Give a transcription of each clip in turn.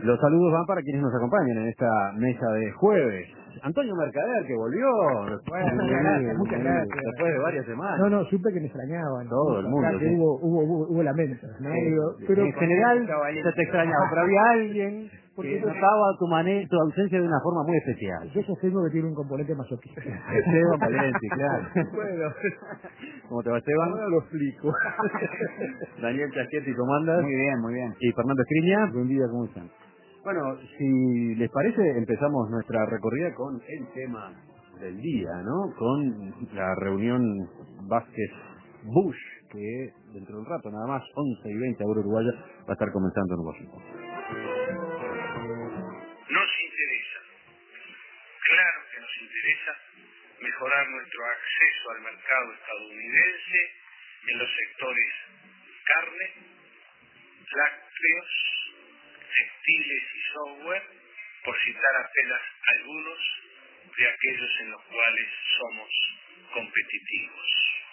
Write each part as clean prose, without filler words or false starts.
Los saludos van para quienes nos acompañan en esta mesa de jueves. Antonio Mercader, que volvió después, muchas gracias. Después de varias semanas. No, supe que me extrañaban. Todo el mundo. Que hubo lamentos, ¿no? Sí, pero en general se te extrañaba, pero había alguien que notaba tu ausencia de una forma muy especial. Yo sostengo que tiene un componente masoquista. Esteban Valenti, claro. Bueno. ¿Cómo te va, Esteban? Ahora lo explico. Daniel Chasquetti, ¿cómo andas? Muy bien, muy bien. Y Fernando Escriña. Buen día, ¿cómo están? Bueno, si les parece, empezamos nuestra recorrida con el tema del día, ¿no? Con la reunión Vázquez-Bush, que dentro de un rato, nada más, 11:20 hora uruguaya, va a estar comenzando en Washington. Nos interesa, claro que nos interesa, mejorar nuestro acceso al mercado estadounidense en los sectores carne, lácteos, textiles y software, por citar apenas algunos de aquellos en los cuales somos competitivos.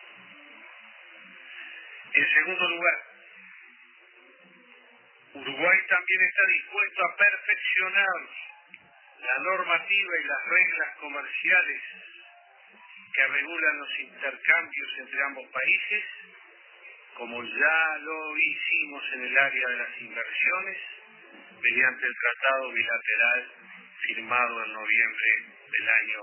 En segundo lugar, Uruguay también está dispuesto a perfeccionar la normativa y las reglas comerciales que regulan los intercambios entre ambos países, como ya lo hicimos en el área de las inversiones, mediante el tratado bilateral firmado en noviembre del año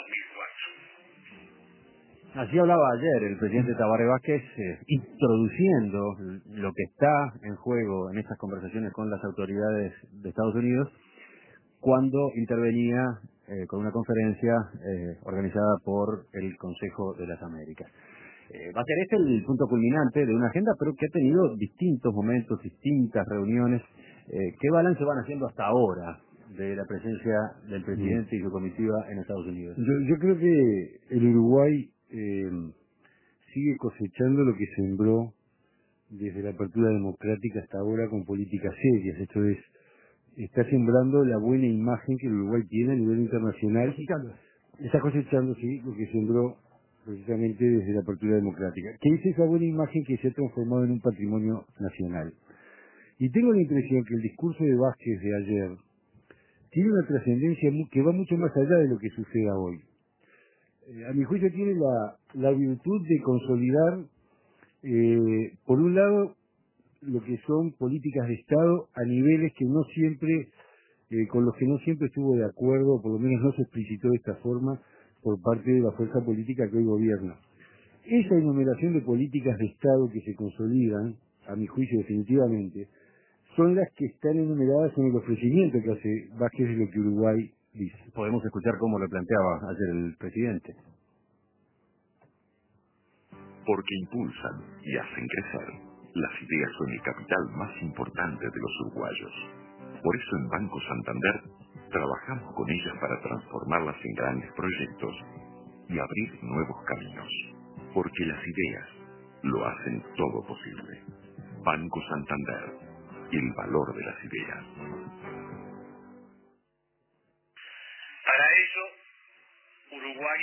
2004. Así hablaba ayer el presidente Tabaré Vázquez, introduciendo lo que está en juego en estas conversaciones con las autoridades de Estados Unidos, cuando intervenía con una conferencia organizada por el Consejo de las Américas. Va a ser este el punto culminante de una agenda, pero que ha tenido distintos momentos, distintas reuniones. ¿Qué balance van haciendo hasta ahora de la presencia del presidente y su comitiva en Estados Unidos? Yo creo que el Uruguay sigue cosechando lo que sembró desde la apertura democrática hasta ahora con políticas serias. Esto es, está sembrando la buena imagen que el Uruguay tiene a nivel internacional. Está cosechando, sí, lo que sembró precisamente desde la apertura democrática. Que es esa buena imagen que se ha transformado en un patrimonio nacional. Y tengo la impresión que el discurso de Vázquez de ayer tiene una trascendencia que va mucho más allá de lo que suceda hoy. A mi juicio tiene la virtud de consolidar, por un lado, lo que son políticas de Estado a niveles que no siempre, con los que no siempre estuvo de acuerdo, o por lo menos no se explicitó de esta forma por parte de la fuerza política que hoy gobierna. Esa enumeración de políticas de Estado que se consolidan, a mi juicio definitivamente, son las que están enumeradas en el ofrecimiento que hace Vázquez de lo que Uruguay dice. Podemos escuchar cómo lo planteaba ayer el presidente. Porque impulsan y hacen crecer, las ideas son el capital más importante de los uruguayos. Por eso en Banco Santander trabajamos con ellas para transformarlas en grandes proyectos y abrir nuevos caminos. Porque las ideas lo hacen todo posible. Banco Santander, el valor de las ideas. Para ello, Uruguay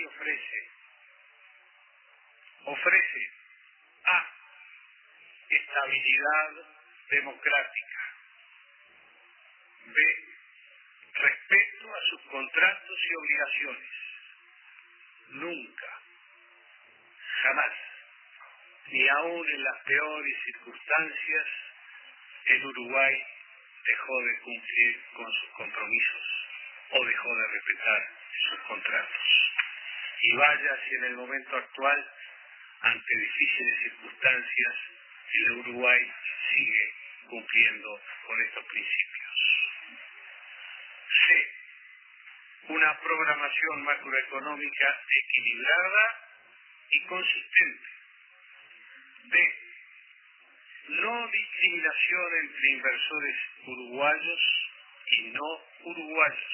ofrece A, estabilidad democrática, B, respeto a sus contratos y obligaciones. Nunca, jamás, ni aún en las peores circunstancias, el Uruguay dejó de cumplir con sus compromisos o dejó de respetar sus contratos. Y vaya si en el momento actual, ante difíciles circunstancias, el Uruguay sigue cumpliendo con estos principios. C, una programación macroeconómica equilibrada y consistente. D, no discriminación entre inversores uruguayos y no uruguayos.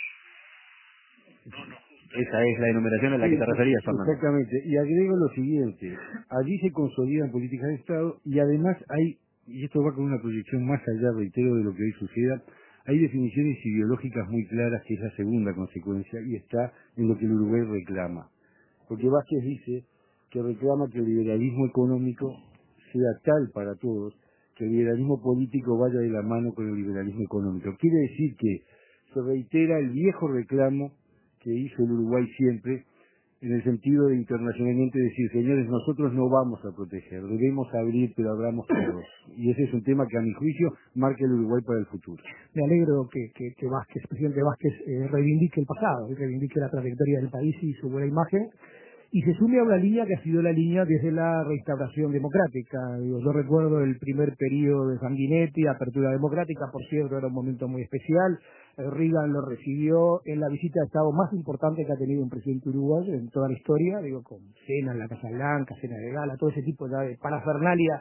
Esa es la enumeración a la que te referías, Fernando. Exactamente. Y agrego lo siguiente. Allí se consolidan políticas de Estado y además hay, y esto va con una proyección más allá, reitero, de lo que hoy suceda, hay definiciones ideológicas muy claras, que es la segunda consecuencia, y está en lo que el Uruguay reclama. Porque Vázquez dice que reclama que el liberalismo económico sea tal para todos, que el liberalismo político vaya de la mano con el liberalismo económico. Quiere decir que se reitera el viejo reclamo que hizo el Uruguay siempre, en el sentido de internacionalmente decir, señores, nosotros no vamos a proteger, debemos abrir, pero abramos todos. Y ese es un tema que, a mi juicio, marca el Uruguay para el futuro. Me alegro que Vázquez, presidente Vázquez, reivindique el pasado, y reivindique la trayectoria del país y su buena imagen, y se sume a una línea que ha sido la línea desde la restauración democrática. Digo, yo recuerdo el primer periodo de Sanguinetti, apertura democrática, por cierto, era un momento muy especial. Reagan lo recibió en la visita de Estado más importante que ha tenido un presidente uruguayo en toda la historia, digo, con cena en la Casa Blanca, cena de gala, todo ese tipo de parafernalia,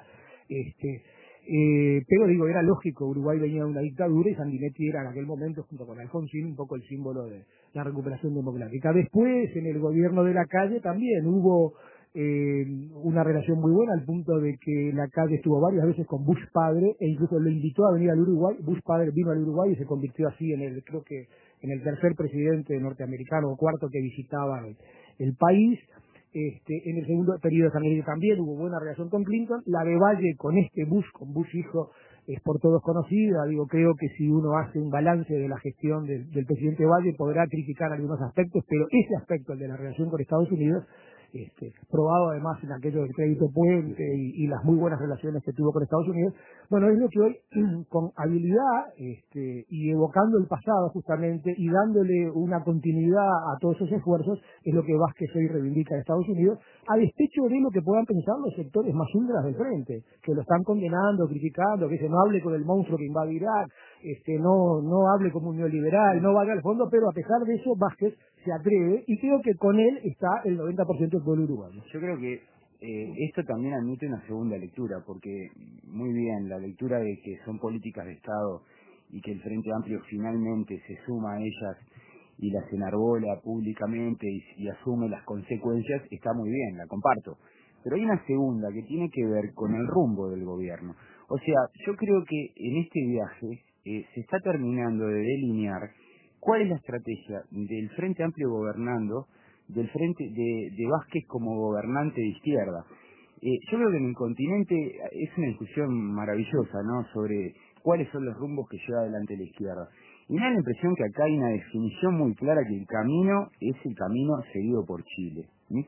pero digo, era lógico, Uruguay venía de una dictadura y Sanguinetti era en aquel momento, junto con Alfonsín, un poco el símbolo de la recuperación democrática. Después, en el gobierno de Lacalle también hubo una relación muy buena, al punto de que Lacalle estuvo varias veces con Bush padre, e incluso lo invitó a venir al Uruguay. Bush padre vino al Uruguay y se convirtió así en creo que en el tercer presidente norteamericano o cuarto que visitaba el país. En el segundo periodo de Sanguinetti también hubo buena relación con Clinton. La de Valle con Bush, con Bush hijo, es por todos conocida. Digo, creo que si uno hace un balance de la gestión del presidente Valle, podrá criticar algunos aspectos, pero ese aspecto, el de la relación con Estados Unidos, probado además en aquello del crédito puente y las muy buenas relaciones que tuvo con Estados Unidos, bueno, es lo que hoy, con habilidad y evocando el pasado justamente y dándole una continuidad a todos esos esfuerzos, es lo que Vázquez hoy reivindica de Estados Unidos, a despecho de lo que puedan pensar los sectores más ultras del frente, que lo están condenando, criticando, que no hable con el monstruo que invade Irak, no hable como un neoliberal, no vaya al fondo, pero a pesar de eso Vázquez se atreve, y creo que con él está el 90% del pueblo uruguayo. Yo creo que esto también admite una segunda lectura, porque muy bien, la lectura de que son políticas de Estado y que el Frente Amplio finalmente se suma a ellas y las enarbola públicamente y asume las consecuencias, está muy bien, la comparto. Pero hay una segunda que tiene que ver con el rumbo del gobierno. O sea, yo creo que en este viaje se está terminando de delinear cuál es la estrategia del Frente Amplio gobernando, del Frente de Vázquez como gobernante de izquierda. Yo creo que en el continente es una discusión maravillosa, ¿no?, sobre cuáles son los rumbos que lleva adelante la izquierda. Y me da la impresión que acá hay una definición muy clara que el camino es el camino seguido por Chile. ¿Sí?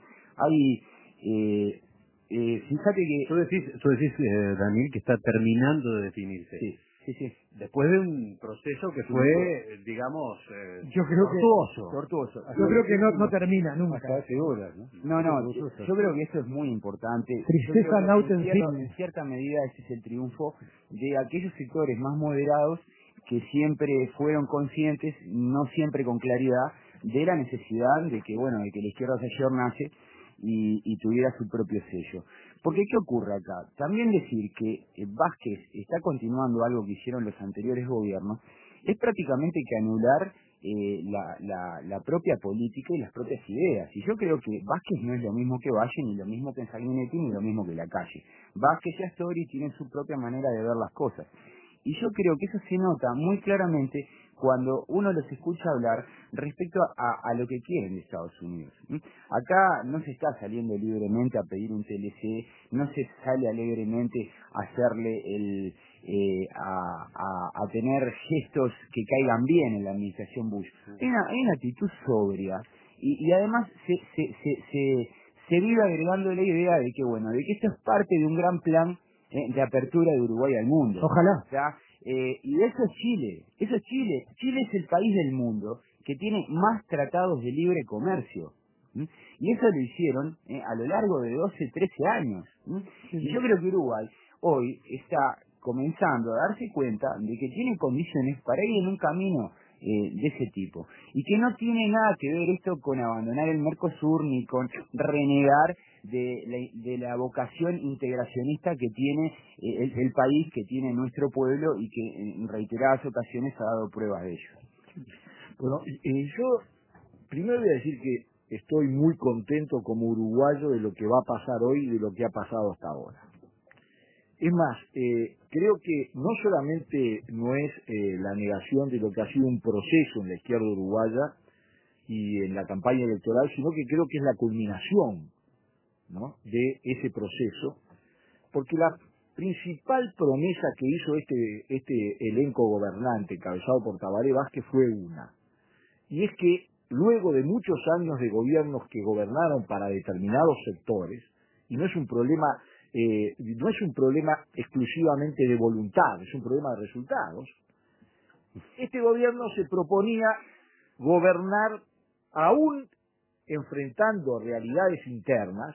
Fíjate que... Tú decís, Daniel, que está terminando de definirse. Sí. Sí. Después de un proceso que fue, digamos, yo creo tortuoso. Yo creo que no termina nunca. Hasta hace horas, ¿no? No, yo creo que esto es muy importante. Tristeza en cierta medida ese es el triunfo de aquellos sectores más moderados que siempre fueron conscientes, no siempre con claridad, de la necesidad de que la izquierda se ayornase y tuviera su propio sello. Porque ¿qué ocurre acá? También decir que Vázquez está continuando algo que hicieron los anteriores gobiernos es prácticamente que anular la propia política y las propias ideas. Y yo creo que Vázquez no es lo mismo que Valle, ni lo mismo que Sanguinetti, ni lo mismo que Lacalle. Vázquez y Astori tienen su propia manera de ver las cosas. Y yo creo que eso se nota muy claramente cuando uno los escucha hablar respecto a lo que quieren de Estados Unidos. Acá no se está saliendo libremente a pedir un TLC, no se sale alegremente a hacerle a tener gestos que caigan bien en la administración Bush. Hay una actitud sobria y además se vive agregando la idea de que esto es parte de un gran plan de apertura de Uruguay al mundo. Ojalá. O sea, y eso es Chile. Chile es el país del mundo que tiene más tratados de libre comercio. Y eso lo hicieron a lo largo de 12, 13 años. Y yo creo que Uruguay hoy está comenzando a darse cuenta de que tiene condiciones para ir en un camino de ese tipo. Y que no tiene nada que ver esto con abandonar el Mercosur ni con renegar de la vocación integracionista que tiene el país, que tiene nuestro pueblo y que en reiteradas ocasiones ha dado pruebas de ello. Bueno, yo primero voy a decir que estoy muy contento como uruguayo de lo que va a pasar hoy y de lo que ha pasado hasta ahora. Es más, creo que no solamente no es la negación de lo que ha sido un proceso en la izquierda uruguaya y en la campaña electoral, sino que creo que es la culminación, ¿no?, de ese proceso, porque principal promesa que hizo este elenco gobernante encabezado por Tabaré Vázquez fue una, y es que luego de muchos años de gobiernos que gobernaron para determinados sectores, y no es un problema exclusivamente de voluntad, es un problema de resultados, este gobierno se proponía gobernar aún enfrentando realidades internas,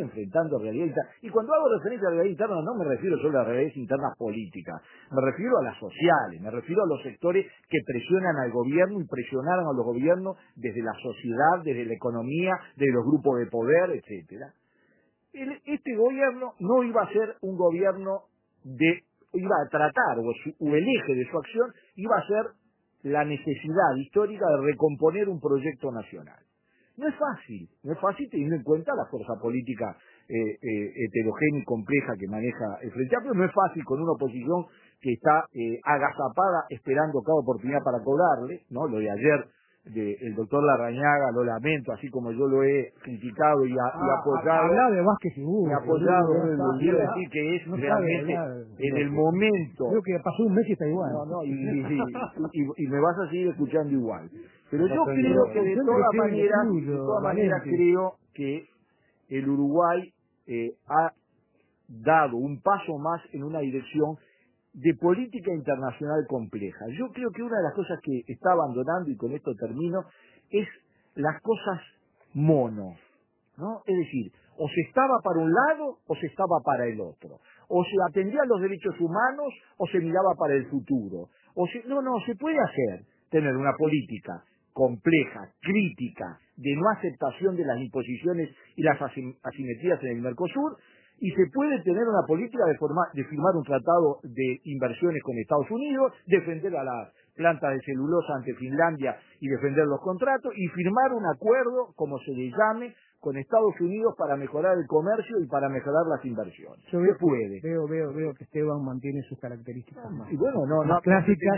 y cuando hago referencia a realidades internas no me refiero solo a realidades internas políticas, me refiero a las sociales, me refiero a los sectores que presionan al gobierno y presionaron a los gobiernos desde la sociedad, desde la economía, desde los grupos de poder, etcétera. Este gobierno no iba a ser un gobierno iba a tratar, o el eje de su acción iba a ser la necesidad histórica de recomponer un proyecto nacional. No es fácil teniendo en cuenta la fuerza política heterogénea y compleja que maneja el Frente Amplio, no es fácil con una oposición que está agazapada esperando cada oportunidad para cobrarle, ¿no? Lo de ayer del doctor Larrañaga lo lamento, así como yo lo he criticado y apoyado. Habla de Vázquez seguro. Me ha apoyado, quiero decir que es realmente en el momento. Creo que pasó un mes y está igual. Y me vas a seguir escuchando igual. Pero yo creo que de todas maneras creo que el Uruguay ha dado un paso más en una dirección de política internacional compleja. Yo creo que una de las cosas que está abandonando, y con esto termino, es las cosas mono, ¿no? Es decir, o se estaba para un lado o se estaba para el otro. O se atendían los derechos humanos o se miraba para el futuro. No, se puede tener una política compleja, crítica, de no aceptación de las imposiciones y las asimetrías en el Mercosur, y se puede tener una política de firmar un tratado de inversiones con Estados Unidos, defender a las plantas de celulosa ante Finlandia y defender los contratos, y firmar un acuerdo, como se le llame, con Estados Unidos para mejorar el comercio y para mejorar las inversiones. Yo veo que Esteban mantiene sus características y bueno, las clásicas,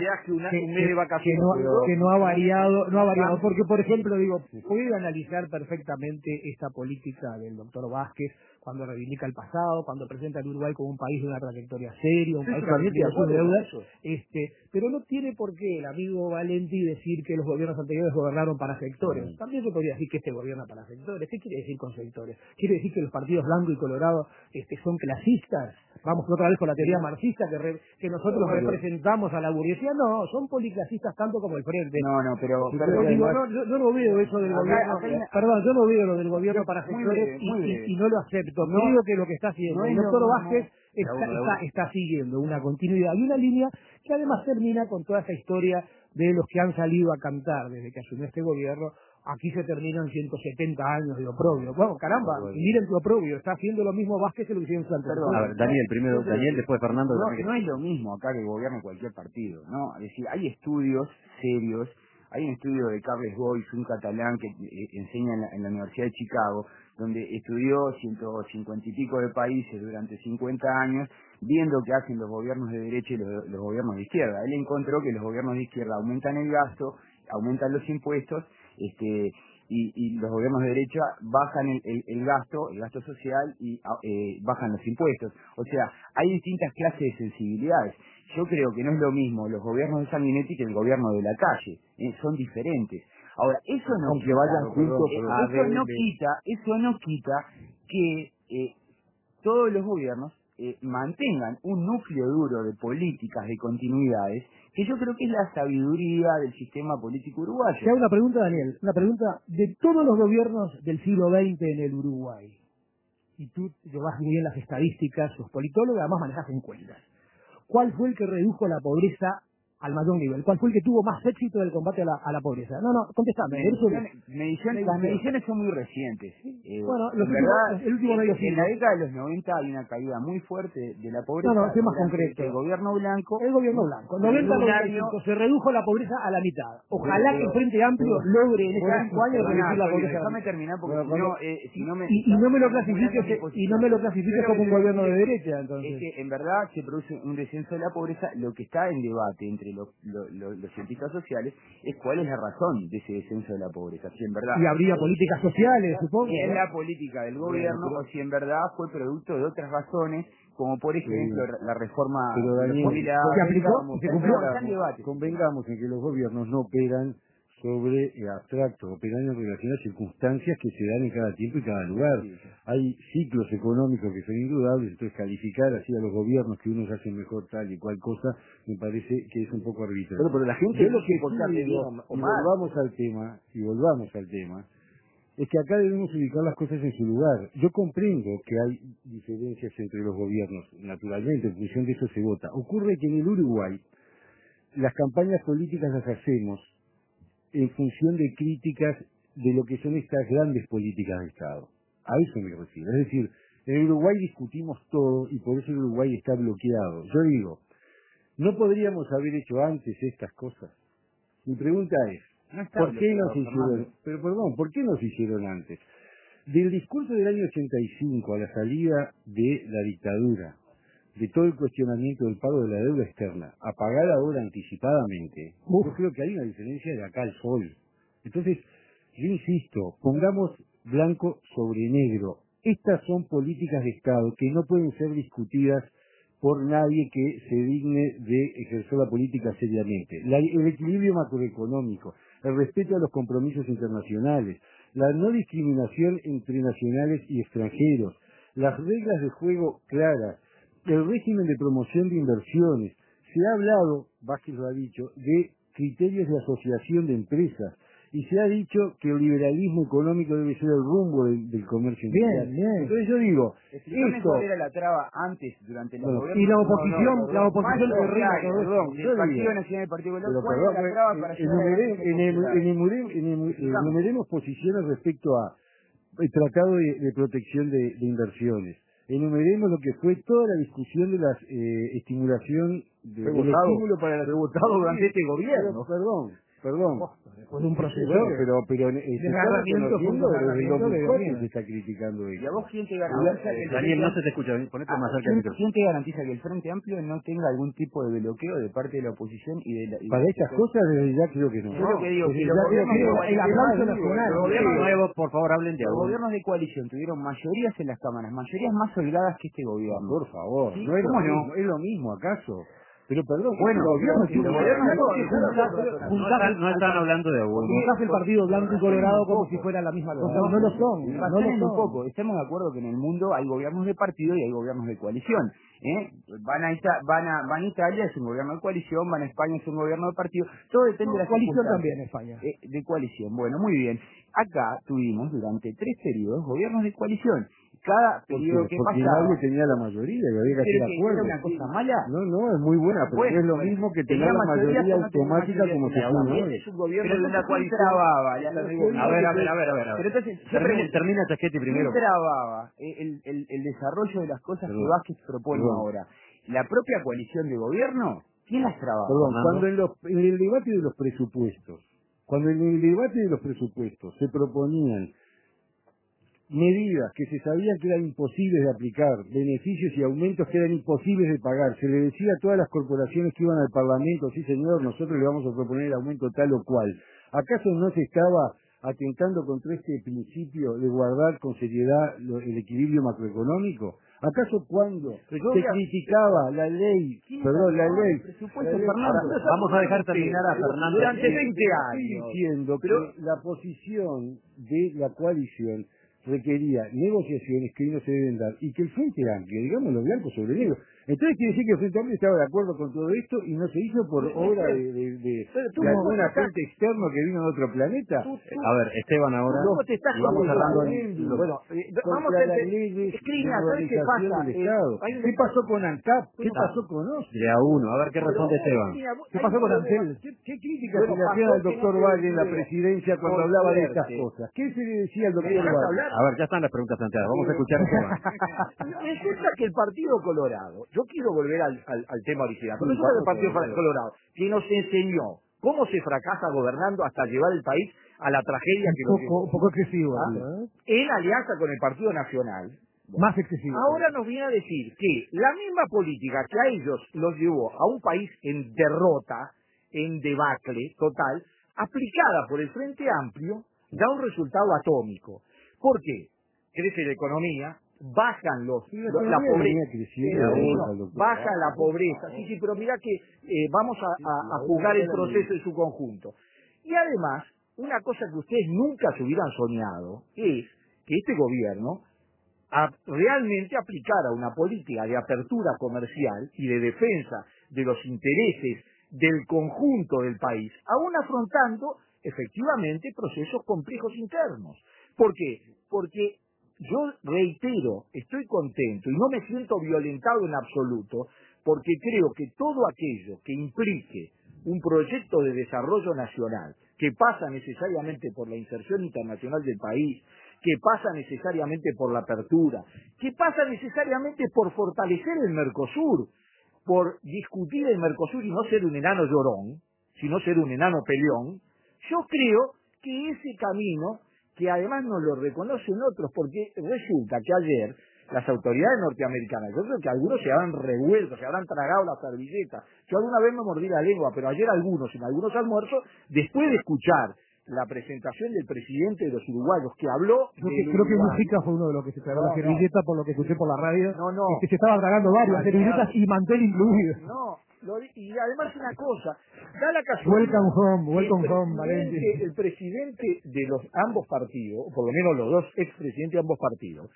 que no ha variado, porque por ejemplo puede analizar perfectamente esta política del doctor Vázquez cuando reivindica el pasado, cuando presenta al Uruguay como un país de una trayectoria seria, un país que ha sus deudas, pero no tiene por qué el amigo Valenti decir que los gobiernos anteriores gobernaron para sectores. También se podría decir que este gobierna para sectores. ¿Qué quiere decir con sectores? ¿Quiere decir que los partidos blanco y colorado son clasistas? Vamos otra vez con la teoría marxista que nosotros representamos a la burguesía. No, son policlasistas tanto como el Frente. Pero yo no veo eso del gobierno. Perdón, yo no veo lo del gobierno para sectores y no lo acepto. Creo que lo que está haciendo el doctor Vázquez está siguiendo una continuidad y una línea que además termina con toda esa historia de los que han salido a cantar desde que asumió este gobierno. Aquí se terminan 170 años de oprobio. Bueno, caramba, miren tu oprobio, está haciendo lo mismo Vázquez que lo que hicieron Santa Fe. A ver, Daniel, después Fernando. No es lo mismo acá que gobierne cualquier partido, ¿no? Es decir, hay estudios serios, hay un estudio de Carles Boix, un catalán que enseña en la Universidad de Chicago, donde estudió 150 y pico de países durante 50 años, viendo qué hacen los gobiernos de derecha y los gobiernos de izquierda. Él encontró que los gobiernos de izquierda aumentan el gasto, aumentan los impuestos, y los gobiernos de derecha bajan el gasto social y bajan los impuestos. O sea, hay distintas clases de sensibilidades. Yo creo que no es lo mismo los gobiernos de Sanguinetti que el gobierno de la calle, son diferentes. Ahora, eso no aunque vayan juntos, eso no quita que todos los gobiernos mantengan un núcleo duro de políticas, de continuidades, que yo creo que es la sabiduría del sistema político uruguayo. Te hago una pregunta, Daniel, de todos los gobiernos del siglo XX en el Uruguay, y tú llevas muy bien las estadísticas, los politólogos, además manejas encuestas, ¿cuál fue el que redujo la pobreza al mayor nivel? ¿Cuál fue el que tuvo más éxito del combate a la pobreza? No, contestame. Las mediciones son muy recientes. Bueno, el último medio siglo. En la década de los 90 hay una caída muy fuerte de la pobreza. Sé más concreto. El gobierno blanco. 90-95 se redujo la pobreza a la mitad. Ojalá que el Frente Amplio logre en estos 5 años reducir la pobreza. Déjame terminar porque si no me... Y no me lo clasifiques como un gobierno de derecha, entonces. Es que en verdad se produce un descenso de la pobreza. Lo que está en debate entre los cientistas sociales es cuál es la razón de ese descenso de la pobreza, si en verdad y habría políticas sociales, supongo, si es la política del gobierno o si en verdad fue producto de otras razones como por ejemplo la reforma pero de los Daniel, jubilados. ¿se aplicó? ¿Se cumplió? Convengamos en que los gobiernos no operan sobre abstractos, operan en relación a circunstancias que se dan en cada tiempo y cada lugar. Sí, sí. Hay ciclos económicos que son indudables, entonces calificar así a los gobiernos que unos hacen mejor tal y cual cosa, me parece que es un poco arbitrario. Pero la gente Yo lo que por qué sí digo, bien o y mal. volvamos al tema, es que acá debemos ubicar las cosas en su lugar. Yo comprendo que hay diferencias entre los gobiernos, naturalmente, en función de eso se vota. Ocurre que en el Uruguay las campañas políticas las hacemos en función de críticas de lo que son estas grandes políticas de Estado. A eso me refiero. Es decir, en Uruguay discutimos todo y por eso el Uruguay está bloqueado. Yo digo, ¿no podríamos haber hecho antes estas cosas? Mi pregunta es, No está ¿por qué no bloqueado, se hicieron? Fernando. Pero perdón, ¿por qué no se hicieron antes? Del discurso del año 85 a la salida de la dictadura, de todo el cuestionamiento del pago de la deuda externa, a pagar ahora anticipadamente, yo creo que hay una diferencia de acá al sol. Entonces, yo insisto, pongamos blanco sobre negro. Estas son políticas de Estado que no pueden ser discutidas por nadie que se digne de ejercer la política seriamente. El equilibrio macroeconómico, el respeto a los compromisos internacionales, la no discriminación entre nacionales y extranjeros, las reglas de juego claras, el régimen de promoción de inversiones. Se ha hablado, Vázquez lo ha dicho, de criterios de asociación de empresas y se ha dicho que el liberalismo económico debe ser el rumbo del comercio mundial. Bien. Entonces yo digo, Explícame esto... cuál era la traba antes, durante los gobiernos. Y la oposición, la oposición Más terrible, allá, perdón, del yo digo, Partido Nacional y el Partido Popular, pero ¿cuál perdón, era la traba para llegar a la elección popular? enumeremos posiciones respecto a el Tratado de Protección de Inversiones. Enumeremos lo que fue toda la discusión de la estimulación del estímulo para la... Fue votado durante este gobierno. Perdón. después de un proceso Bueno, pero se está desgarramiento, reconociendo desde el desgarramiento de 2004 gobierno. se está criticando ¿Y a eso. vos quién te garantiza que el Daniel, no Frente se te escucha, ponete más cerca del ¿quién, micrófono. quién te garantiza que el Frente Amplio no tenga algún tipo de bloqueo de parte de la oposición y de la... Para estas cosas desde ya creo que no. Yo lo que digo, Desde que ya los creo que gobiernos no. el aplauso nacional. los De gobiernos nuevo, por favor, hablen de los algo. gobiernos de coalición tuvieron mayorías en las cámaras, mayorías más holgadas que este gobierno. Por favor, ¿Sí? no es lo ¿Cómo no? mismo, es lo mismo acaso. Pero perdón, Bueno, los gobiernos los No están hablando de algo. Juntás el partido blanco y colorado como si fuera la misma cosa. No lo son. No razonen lo un son. poco. Estemos de acuerdo que en el mundo hay gobiernos de partido y hay gobiernos de coalición. Van a Italia, es un gobierno de coalición, van a España, es un gobierno de partido. Todo depende de la Coalición circunstancia. también en España. De coalición. Bueno, muy bien. Acá tuvimos durante 3 periodos gobiernos de coalición. Cada periodo que porque pasaba... nadie tenía la mayoría y había que hacer ¿Pero que acuerdos. era una cosa mala? No, es muy buena, pero Bueno, no es lo bueno, mismo que tenía tener la mayoría mayoría o no tenía automática mayoría, como se tenía pone agua. hoy. Es un gobierno Pero de una entonces, ¿quién coalición. trababa? A ver. Pero entonces, Termina Chasquetti primero. ¿quién trababa el desarrollo de las cosas que Vázquez propone ahora? ¿La propia coalición de gobierno? ¿Quién las trababa? Perdón, Fernando. cuando en el debate de los presupuestos, se proponían medidas que se sabían que eran imposibles de aplicar, beneficios y aumentos que eran imposibles de pagar, se le decía a todas las corporaciones que iban al Parlamento, sí señor, nosotros le vamos a proponer el aumento tal o cual. ¿Acaso no se estaba atentando contra este principio de guardar con seriedad el equilibrio macroeconómico? ¿Acaso cuando se criticaba la ley, Vamos a dejar terminar a Fernando. Durante 20 Estoy años. diciendo que la posición de la coalición requería negociaciones que hoy no se deben dar y que el Frente Amplio, digámoslo blanco sobre negro, entonces quiere decir que el Frente Amplio estaba de acuerdo con todo esto y no se hizo por obra de algún agente externo que vino de otro planeta. A ver, Esteban ahora. ¿Cómo te estás y vamos cerrando Bueno, vamos a las hacer... leyes Escrina, de ¿sabes qué organización pasa? del Estado. Hay un- ¿Qué pasó con ANCAP? ¿Qué pasó con OSCE? De a uno. A ver qué responde Esteban. ¿Qué pasó con Antel? ¿Qué críticas se le hacían al doctor Valle en la presidencia cuando hablaba de estas cosas? ¿Qué se le decía al doctor Valle? A ver, ya están las preguntas planteadas. Vamos a escuchar a Esteban. Resulta que el Partido Colorado, yo quiero volver al tema original, pero resulta que el Partido Colorado, que nos enseñó cómo se fracasa gobernando hasta llevar el país a la tragedia que nos llevó, Un poco excesivo. en alianza con el Partido Nacional. Más excesivo. Ahora nos viene a decir que la misma política que a ellos los llevó a un país en derrota, en debacle total, aplicada por el Frente Amplio, da un resultado atómico. ¿Por qué? Crece la economía, bajan la pobreza, baja la pobreza. Sí, pero mirá que vamos a juzgar el proceso en su conjunto. Y además, una cosa que ustedes nunca se hubieran soñado es que este gobierno realmente aplicara una política de apertura comercial y de defensa de los intereses del conjunto del país, aún afrontando efectivamente procesos complejos internos. ¿Por qué? Porque yo reitero, estoy contento y no me siento violentado en absoluto, porque creo que todo aquello que implique un proyecto de desarrollo nacional, que pasa necesariamente por la inserción internacional del país, que pasa necesariamente por la apertura, que pasa necesariamente por fortalecer el Mercosur, por discutir el Mercosur y no ser un enano llorón, sino ser un enano peleón, yo creo que ese camino, que además no lo reconocen otros, porque resulta que ayer las autoridades norteamericanas, yo creo que algunos se habrán revuelto, se habrán tragado la servilleta, yo alguna vez me mordí la lengua, pero ayer algunos, en algunos almuerzos, después de escuchar la presentación del presidente de los uruguayos, que habló... Creo que Mujica fue uno de los que se tragó la servilleta, por lo que escuché por la radio, que se estaba tragando varias servilletas y mantel incluido. Y además una cosa, da la casualidad... Welcome home, Valenti. El presidente de los ambos partidos, o por lo menos los dos expresidentes de ambos partidos,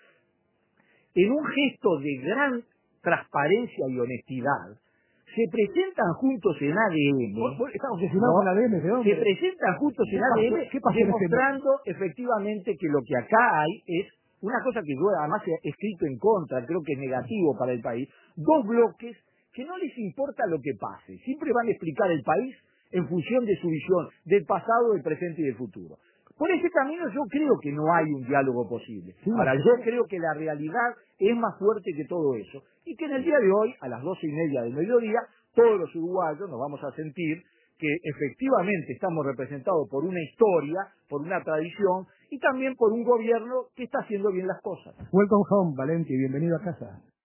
en un gesto de gran transparencia y honestidad, se presentan juntos en ADN. Estamos obsesionados con ADN, ¿de dónde? Se presentan juntos en ADN, demostrando efectivamente que lo que acá hay es una cosa que yo además he escrito en contra, creo que es negativo para el país, dos bloques que no les importa lo que pase, siempre van a explicar el país en función de su visión del pasado, del presente y del futuro. Por ese camino yo creo que no hay un diálogo posible. Ahora, yo creo que la realidad es más fuerte que todo eso y que en el día de hoy, a las 12:30 del mediodía, todos los uruguayos nos vamos a sentir que efectivamente estamos representados por una historia, por una tradición y también por un gobierno que está haciendo bien las cosas. Welcome home, Valenti, bienvenido a casa.